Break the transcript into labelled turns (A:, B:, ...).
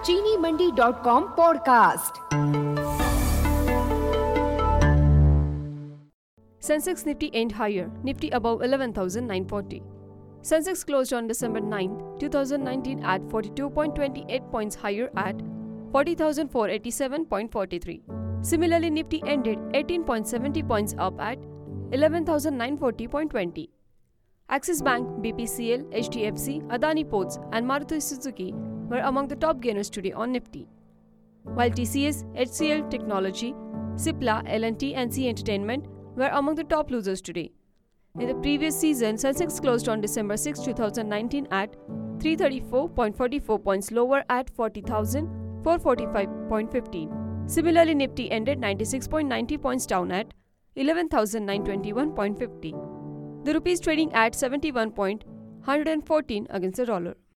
A: चीनीमंडी.com podcast.
B: Sensex Nifty end higher, Nifty above 11,940. Sensex closed on December 9, 2019 at 42.28 points higher at 40,487.43. Similarly, Nifty ended 18.70 points up at 11,940.20. Axis Bank, BPCL, HDFC, Adani Ports and Maruti Suzuki were among the top gainers today on Nifty, while TCS, HCL Technology, Cipla, L&T and C Entertainment were among the top losers today. In the previous season, Sensex closed on December 6, 2019 at 334.44 points lower at 40,445.15. Similarly, Nifty ended 96.90 points down at 11,921.50. The rupee is trading at 71.114 against the dollar.